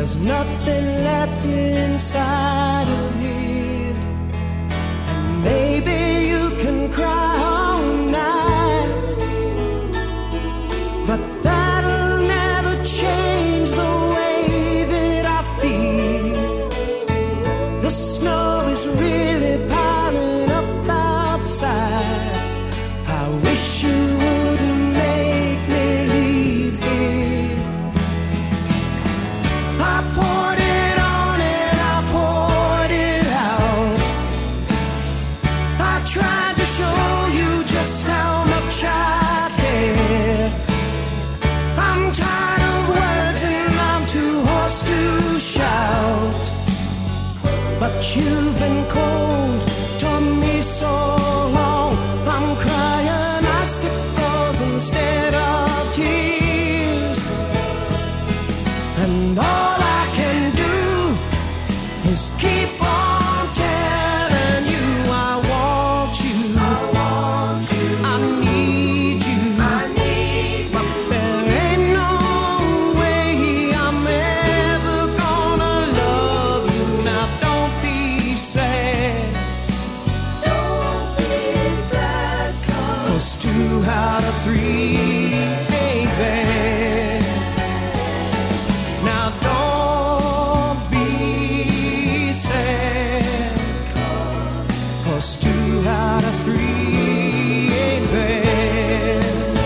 there's nothing left inside of here. And maybe you can cry all night, but that'll never change the way that I feel. The snow is really piling up outside. I wish you wouldn't make me leave here. I poured it on and I poured it out. I tried to show you just how much I care. I'm tired of words and I'm too hoarse to shout. But you've been cold to me so long, I'm crying icicles instead of tears. And all I can do is keep on telling you I want you, I need you, but there ain't no way I'm ever gonna love you. Now don't be sad, 'cause 2 out of 3 ain't bad. Now don't be sad, 'cause 2 out of 3 ain't bad.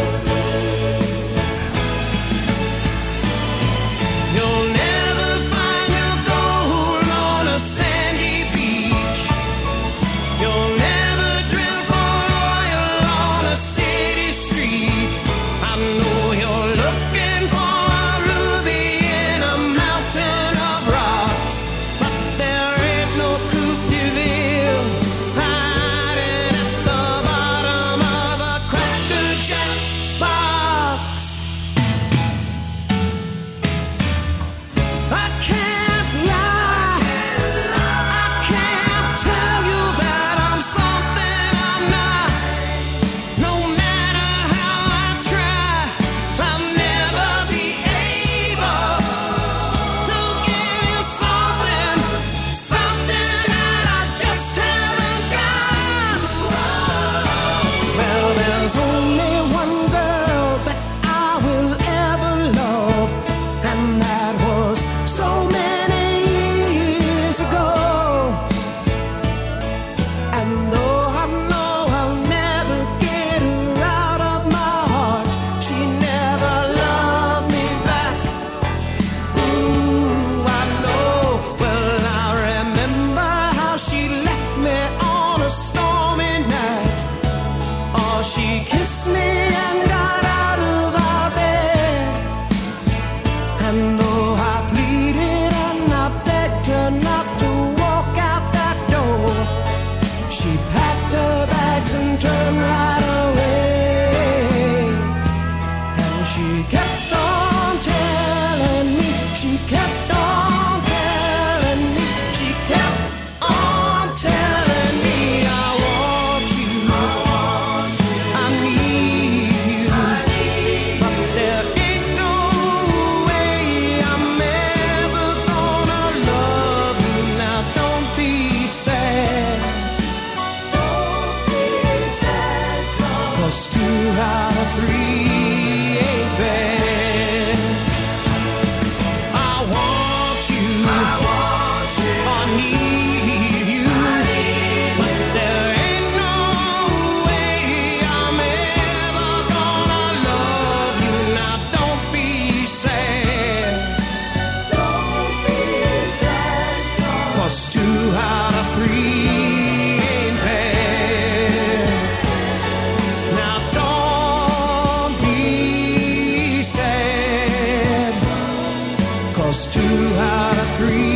You'll never find your gold on a sandy beach. You'll never drill for oil on a city street. I know you're looking for a ruby in a mountain of rocks, but there ain't no Coupe de Ville hiding at the bottom of a Cracker Jack box. I can't lie, I can't tell you that I'm something I'm not. No matter how I try, I'll never be able to give you something that I just haven't got. Well, there's only one girl that I will ever love, and that was so many years ago. And though I know I'll never get her out of my heart, she never loved me back. I know. Well, I remember how she left me on a stormy night. Oh, she kissed me and got out of our bed. And though I pleaded and I begged her not to walk out that door, she packed her bags and turned right away. And she kept on telling me, she kept on telling me, she kept on telling me I want you, I need you, but there ain't no way I'm ever gonna love you. Now don't be sad, 'cause 2 out of 3 ain't bad. I want you, I need you, but there ain't no way I'm ever gonna love you. Now don't be sad, 'cause 2 out of 3 ain't bad. Now don't be sad, 'cause 2 out of 3